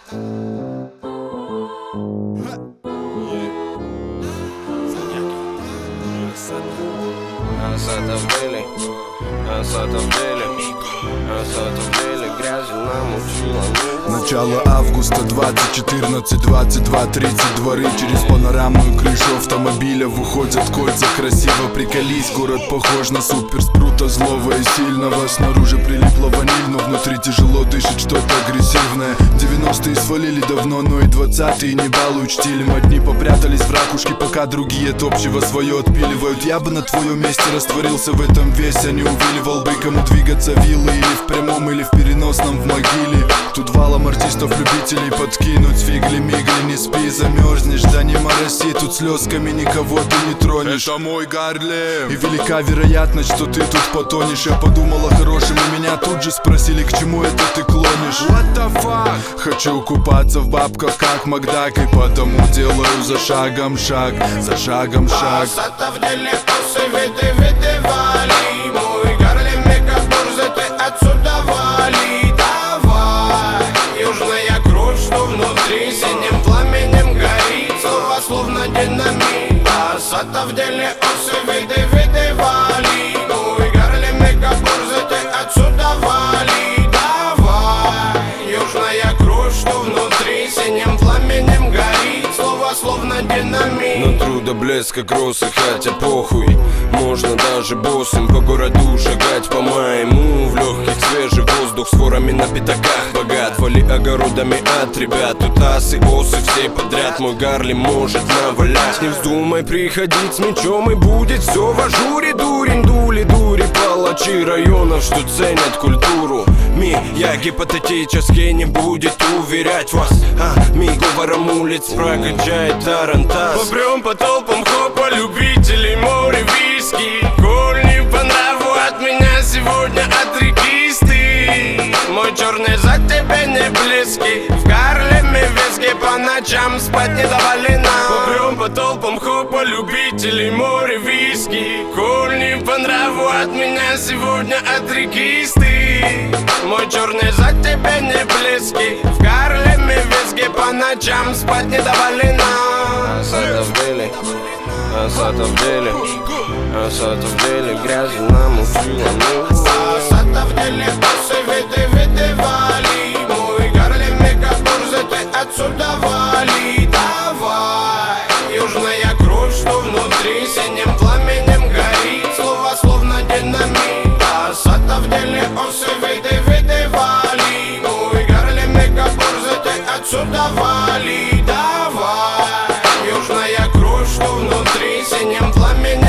Начало августа 2014, 22:30. Дворы через панорамную крышу автомобиля выходят кольца. Красиво приколись, город похож на суперспрута, злого и сильного. Снаружи прилипла ваниль, но внутри тяжело дышит что-то агрессивное. 90-е свалили давно, но и 20-е не балуют штилем. Одни попрятались в ракушке, пока другие от общего свое отпиливают. Я бы на твоем месте растворился в этом весе, не увиливал бы, кому двигаться виллы, или в прямом, или в переносном в могиле. Тут валом артистов-любителей подкинуть фигли-мигли. Не спи, замерзнешь, да не мороси, тут слезками никого ты не тронешь. Это мой Гарлем. И велика вероятность, что ты тут потонешь. Я подумал о хорошем, и меня тут же спросили, к чему это ты клонишь. What the fuck? Хочу купаться в бабках, как Макдак, и потому делаю за шагом шаг, за шагом шаг. В деле косы, виды вали. Мой Гарлем, мегабурза, ты отсюда вали. Давай, южная кровь, что внутри синим пламенем горит. Слова словно динамит. В деле косы, виды вали. Мой Гарлем, мегабурза, ты отсюда вали. Давай, южная кровь, что внутри синим пламенем горит. Слова словно динамит. Но труда блеска кроссы, хотя похуй. Можно даже боссом по городу шагать по-моему. В легких свежий воздух, с ворами на пятаках богат. Вали огородами от ребят, тут асы, боссы, все подряд. Мой Гарлем может навалять. Не вздумай приходить с мечом, и будет все в ажуре. Дурень, дури, палачи районов, что ценят культуру. Я гипотетически не будет уверять вас, ми говором улиц прокачает тарантас. Попрем по толпам хопа, любителей море виски. Коль не по нраву от меня сегодня отрекисты. Мой черный зад тебе не близкий. В Гарлеме виски по ночам спать не доволена. Попрем по толпам хопа, любителей море виски. Коль не по нраву от меня сегодня отрекисты. Мой черный зад тебе не близкий. В Гарлеме виски по ночам спать не доволена. В деле грязи намучила. В деле косы, виды вали. Мой Гарлем, мегабурза, ты отсюда вали. Давай, южная кровь, что внутри синим пламенем горит. Слова словно динамит. В деле косы, виды вали. Мой Гарлем, мегабурза, ты отсюда вали. Давай, южная кровь, что внутри синим пламенем